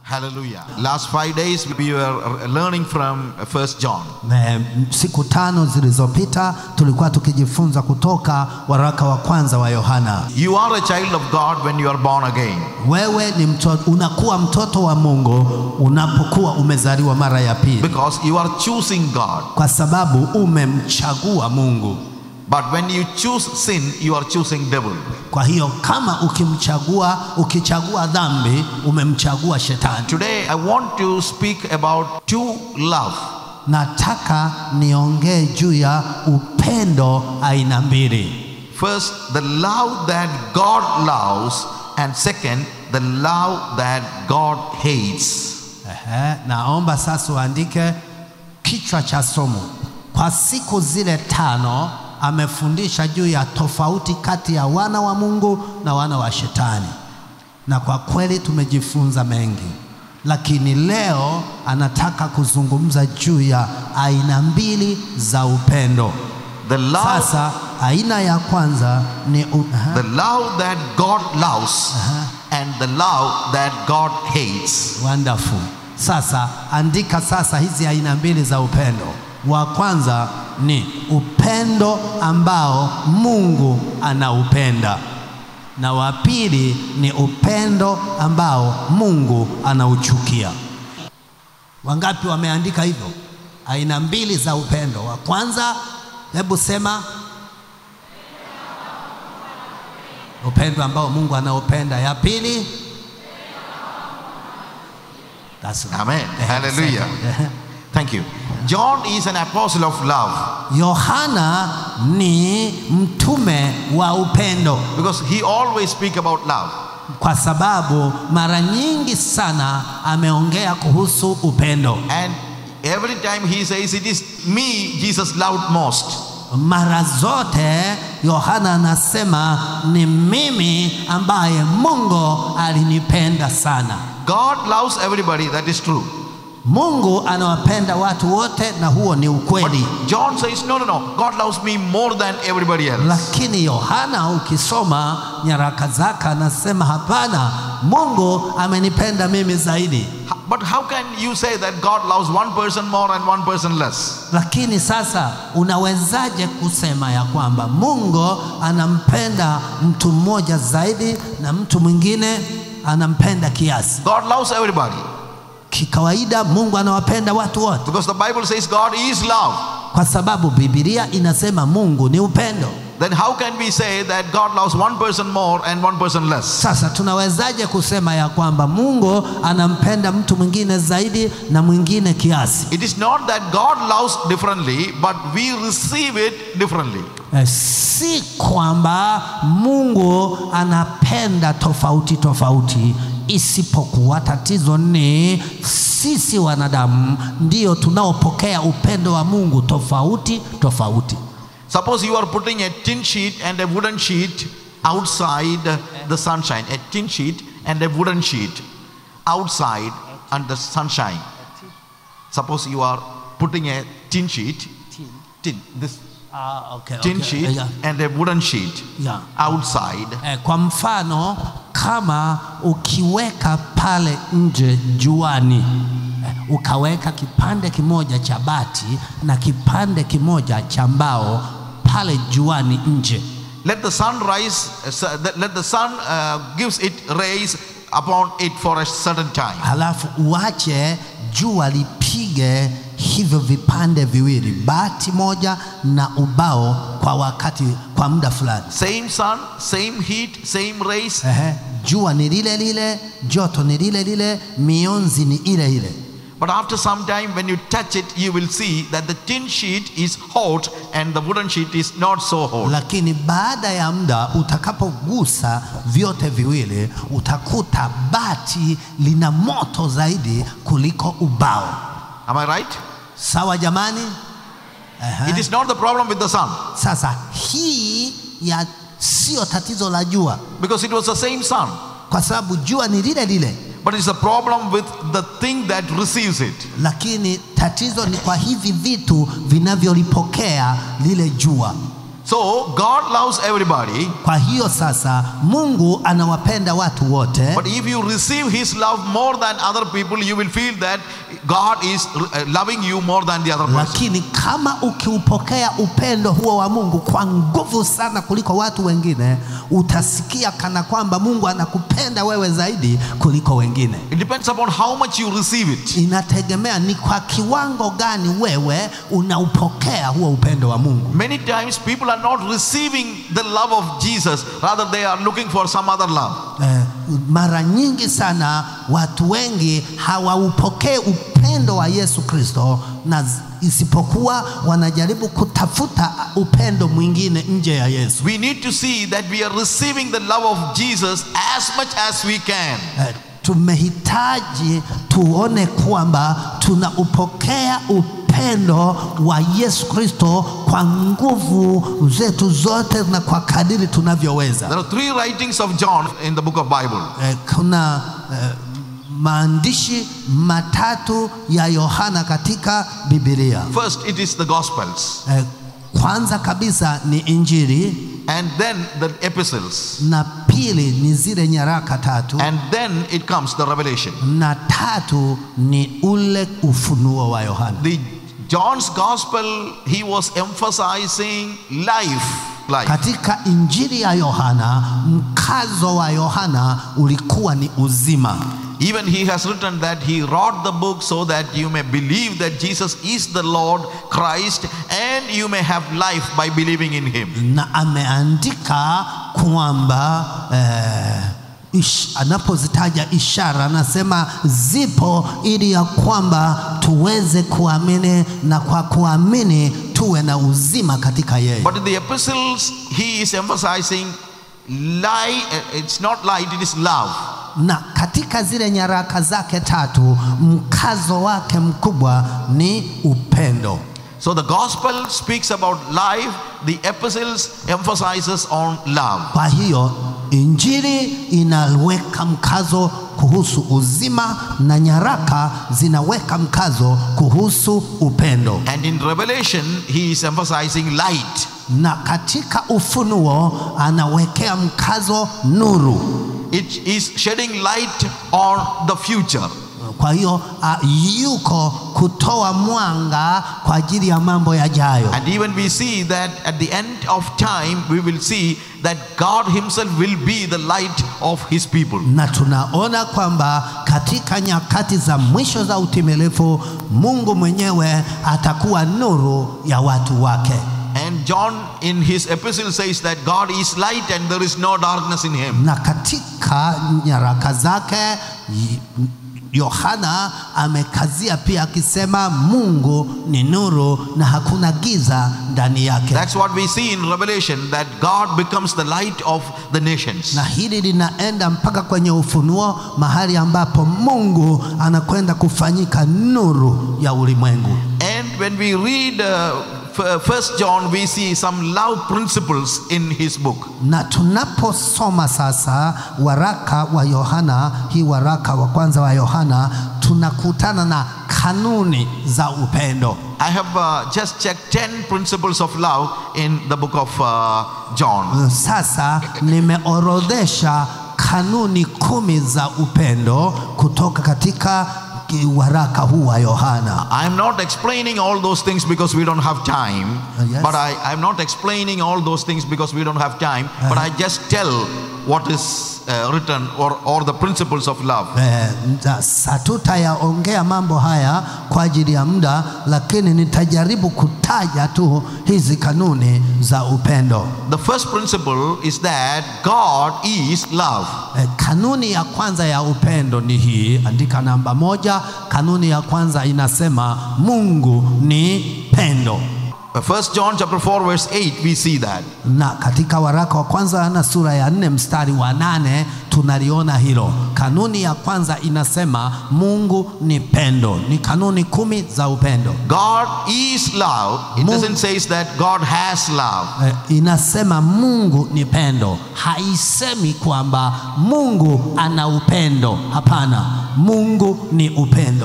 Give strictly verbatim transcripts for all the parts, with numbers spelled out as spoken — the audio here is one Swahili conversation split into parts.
Hallelujah. Last five days we were learning from First John. Siku tano zilizopita tulikuwa tukijifunza kutoka waraka wa kwanza wa Yohana. You are a child of God when you are born again. Wewe ni mtoto, unakuwa mtoto wa Mungu unapokuwa umezaliwa mara ya pili. Because you are choosing God. Kwa sababu umemchagua Mungu. But when you choose sin, you are choosing devil. Kwa hiyo kama ukimchagua ukichagua dhambi umemchagua shetani. Today I want to speak about two love. Nataka niongee juu ya upendo aina mbili. First, the love that God loves, and second, the love that God hates. Ehe, naomba sasa uandike kichwa cha somo. Kwa siku zile tano amefundisha juu ya tofauti kati ya wana wa Mungu na wana wa shetani. Na kwa kweli tumejifunza mengi. Lakini leo anataka kuzungumza juu ya aina mbili za upendo. The love, sasa aina ya kwanza ni uh -huh. the love that God loves uh -huh. and the love that God hates. Wonderful. Sasa andika sasa hizi aina mbili za upendo. Wa kwanza ni upendo ambao Mungu anaupenda, na wa pili ni upendo ambao Mungu anauchukia. Wangapi wameandika hivyo? Aina mbili za upendo. Wa kwanza, hebu sema upendo ambao Mungu anaupenda. Ya pili, that's Amen. Hallelujah. Thank you. John is an apostle of love. Yohana ni mtume wa upendo. Because he always speak about love. Kwa sababu mara nyingi sana ameongea kuhusu upendo. And every time he says it is me Jesus loved most. Mara zote Yohana anasema ni mimi ambaye Mungu alinipenda sana. God loves everybody, that is true. Mungu anawapenda watu wote, na huo ni ukweli. But John says no no no, God loves me more than everybody else. Lakini Yohana ukisoma nyaraka zake anasema hapana, Mungu amenipenda mimi zaidi. But how can you say that God loves one person more and one person less? Lakini sasa unawezaje kusema ya kwamba Mungu anampenda mtu mmoja zaidi na mtu mwingine anampenda kiasi? God loves everybody. Kikawaida Mungu anawapenda watu wote. Because the Bible says God is love. Kwa sababu Biblia inasema Mungu ni upendo. Then how can we say that God loves one person more and one person less? Sasa tunawezaje kusema ya kwamba Mungu anampenda mtu mwingine zaidi na mwingine kiasi? It is not that God loves differently, but we receive it differently. Si kwamba Mungu anapenda tofauti tofauti, isipokuwa tatizo ni sisi wanadamu ndio tunaopokea upendo wa Mungu tofauti tofauti. Suppose you are putting a tin sheet and a wooden sheet outside the sunshine. A tin sheet and a wooden sheet outside and the sunshine. Suppose you are putting a tin sheet, tin, this Ah, okay, tin okay. sheet yeah. and a wooden sheet yeah. outside. Eh, kwa mfano kama ukiweka pale nje juani, eh, ukaweka kipande kimoja cha bati na kipande kimoja cha mbao pale juani nje. Let the sun rise, uh, let the sun uh, gives it rays upon it for a certain time. Halafu uache jua lipige hivyo vipande viwili, bati moja na ubao, kwa wakati, kwa muda fulani. Same sun, same heat, same rays. Ehe, jua ni lile lile, joto ni lile lile, mionzi ni ile ile. But after some time when you touch it, you will see that the tin sheet is hot and the wooden sheet is not so hot. Lakini baada ya muda utakapogusa vyote viwili, utakuta bati lina moto zaidi kuliko ubao. Am I right? Sawa jamani? Uh-huh. It is not the problem with the sun. Sasa hii ya sio tatizo la jua, because it was the same sun. Kwa sababu jua ni lile lile. But it's a problem with the thing that receives it. Lakini tatizo ni kwa hivi vitu vinavyolipokea lile jua. So God loves everybody. Kwa hiyo sasa Mungu anawapenda watu wote. But if you receive his love more than other people, you will feel that God is loving you more than the other person. Lakini kama ukiupokea upendo huo wa Mungu kwa nguvu sana kuliko watu wengine, utasikia kana kwamba Mungu anakupenda wewe zaidi kuliko wengine. It depends upon how much you receive it. Inategemea ni kwa kiwango gani wewe unaupokea huo upendo wa Mungu. Many times people are not receiving the love of Jesus, rather they are looking for some other love. Eh, mara nyingi sana watu wengi hawaupokee upendo wa Yesu Kristo, na isipokuwa wanajaribu kutafuta upendo mwingine nje ya Yesu. We need to see that we are receiving the love of Jesus as much as we can. Eh, tumehitaji tuone kwamba tunaupokea upendo wa Yesu Kristo kwa nguvu zetu zote na kwa kadiri tunavyoweza. There are three writings of John in the book of Bible. Eh, kuna eh, maandishi matatu ya Yohana katika Biblia. First, it is the Gospels. Eh, kwanza kabisa ni Injili, and then the epistles, na pili ni zile nyaraka tatu, and then it comes the Revelation. na tatu ni ule ufunuo wa Yohana. The John's Gospel, he was emphasizing life. Life. Katika Injili ya Yohana, mkazo wa Yohana ulikuwa ni uzima. Even he has written that he wrote the book so that you may believe that Jesus is the Lord Christ, and you may have life by believing in him. Na ameandika kwamba eh, ish, anapozitaja ishara anasema zipo ili ya kwamba tuweze kuamini, na kwa kuamini tuwe na uzima katika yeye. But in the epistles he is emphasizing light. It's not light, it is love. Na katika zile nyaraka zake tatu mkazo wake mkubwa ni upendo. So the gospel speaks about life, the epistles emphasizes on love. Kwa hiyo Injili inaweka mkazo kuhusu uzima na nyaraka zinaweka mkazo kuhusu upendo. And in Revelation he is emphasizing light. Na katika ufunuo anawekea mkazo nuru. It is shedding light on the future. Kwa hiyo uh, yuko kutoa mwanga kwa ajili ya mambo yajayo. And even we see that at the end of time we will see that God himself will be the light of his people. Na tunaona kwamba katika nyakati za mwisho za utimilifu Mungu mwenyewe atakuwa nuru ya watu wake. And John in his epistle says that God is light and there is no darkness in him. Na katika nyaraka zake Yohana amekazia pia akisema Mungu ni nuru na hakuna giza ndani yake. That's what we see in Revelation, that God becomes the light of the nations. Na hili linaenda mpaka kwenye ufunuo, mahali ambapo Mungu anakwenda kufanyika nuru ya ulimwengu. And when we read uh, First John, we see some love principles in his book. Na tunaposoma sasa waraka wa Yohana, hii waraka wa kwanza wa Yohana, tunakutana na kanuni za upendo. I have uh, just checked ten principles of love in the book of uh, John. Sasa nimeorodhesha kanuni kumi za upendo kutoka katika waraka huu wa Yohana. I'm not explaining all those things because we don't have time. Uh, yes. But I, I'm not explaining all those things because we don't have time. Uh, but I just tell what is uh, written or, or the principles of love. Eh, hatutayaongea mambo haya kwa ajili ya muda, lakini nitajaribu kutaja tu hizi kanuni za upendo. The first principle is that God is love. Eh, kanuni ya kwanza ya upendo ni hii, andika namba moja. Kanuni ya kwanza inasema Mungu ni pendo. First John chapter four verse eight we see that. Na katika waraka wa kwanza na sura ya nne mstari wa nane tunaliona hilo. Kanuni ya kwanza inasema Mungu ni pendo. Ni kanuni kumi za upendo. God is love. It Mungu, doesn't say that God has love. Eh, inasema Mungu ni pendo. Haisemi kwamba Mungu ana upendo. Hapana. Mungu ni upendo.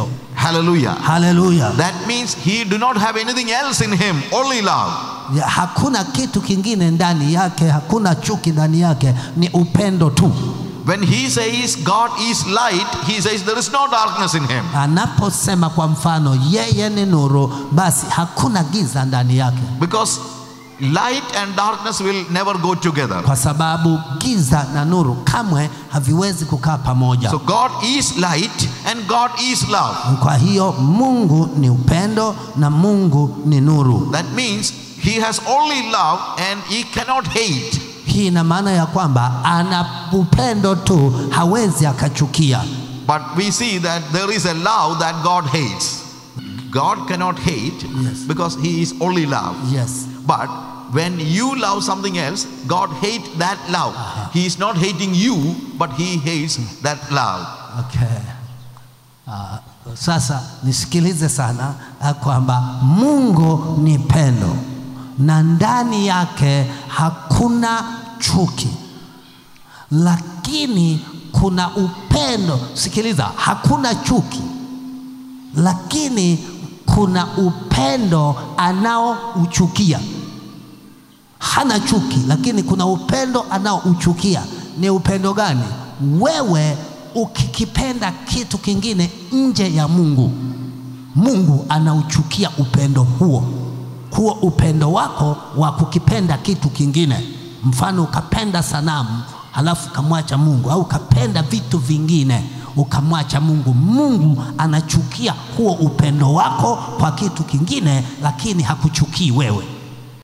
Hallelujah. Haleluya. That means he do not have anything else in him, only love. Ya, hakuna kitu kingine ndani yake, hakuna chuki ndani yake, ni upendo tu. When he says God is light, he says there is no darkness in him. Anaposema kwa mfano yeye ni nuru, basi hakuna giza ndani yake. Because light and darkness will never go together. Kwa sababu giza na nuru kamwe haviwezi kukaa pamoja. So God is light and God is love. Kwa hiyo Mungu ni upendo na Mungu ni nuru. That means he has only love and he cannot hate. Hii ina maana ya kwamba ana upendo tu, hawezi akachukia. But we see that there is a love that God hates. God cannot hate, yes, because he is only love. Yes. But when you love something else, God hates that love. Uh-huh. He is not hating you, but he hates that love. Okay. Uh, sasa nisikilize sana kwamba Mungu ni pendo na ndani yake hakuna chuki, lakini kuna upendo. Sikiliza, hakuna chuki, lakini kuna upendo anaouchukia. Hana chuki, lakini kuna upendo anaouchukia. Ni upendo gani? Wewe ukikipenda kitu kingine nje ya Mungu, Mungu anauchukia upendo huo. Huo upendo wako wa kukipenda kitu kingine. Mfano ukapenda sanamu halafu kamwacha Mungu, au ukapenda vitu vingine ukamwacha Mungu. Mungu anachukia huo upendo wako kwa kitu kingine, lakini hakuchukii wewe.